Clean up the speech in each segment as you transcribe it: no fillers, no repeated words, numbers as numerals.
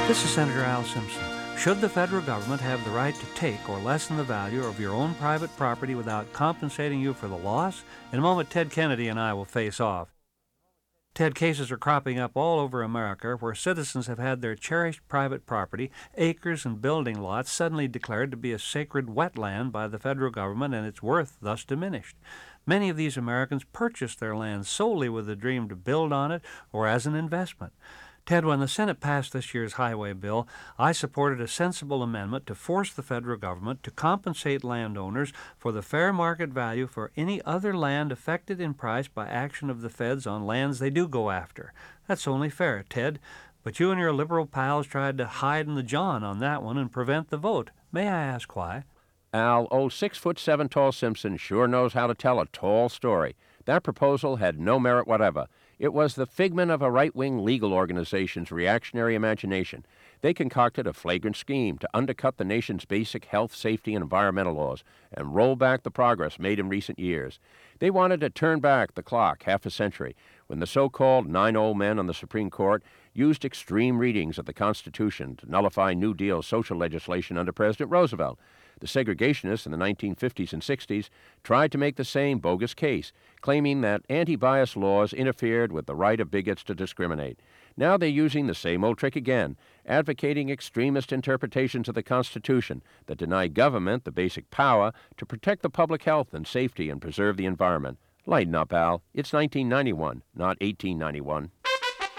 This is Senator Al Simpson. Should the federal government have the right to take or lessen the value of your own private property without compensating you for the loss? In a moment, Ted Kennedy and I will face off. Ted, cases are cropping up all over America where citizens have had their cherished private property, acres and building lots, suddenly declared to be a sacred wetland by the federal government and its worth thus diminished. Many of these Americans purchased their land solely with the dream to build on it or as an investment. Ted, when the Senate passed this year's highway bill, I supported a sensible amendment to force the federal government to compensate landowners for the fair market value for any other land affected in price by action of the feds on lands they do go after. That's only fair, Ted. But you and your liberal pals tried to hide in the john on that one and prevent the vote. May I ask why? Al, 6'7" tall Simpson sure knows how to tell a tall story. That proposal had no merit whatever. It was the figment of a right-wing legal organization's reactionary imagination. They concocted a flagrant scheme to undercut the nation's basic health, safety, and environmental laws and roll back the progress made in recent years. They wanted to turn back the clock half a century when the so-called 9 old men on the Supreme Court used extreme readings of the Constitution to nullify New Deal social legislation under President Roosevelt. The segregationists in the 1950s and 60s tried to make the same bogus case, claiming that anti-bias laws interfered with the right of bigots to discriminate. Now they're using the same old trick again, advocating extremist interpretations of the Constitution that deny government the basic power to protect the public health and safety and preserve the environment. Lighten up, Al. It's 1991, not 1891.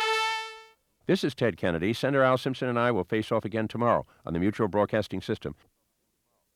This is Ted Kennedy. Senator Al Simpson and I will face off again tomorrow on the Mutual Broadcasting System.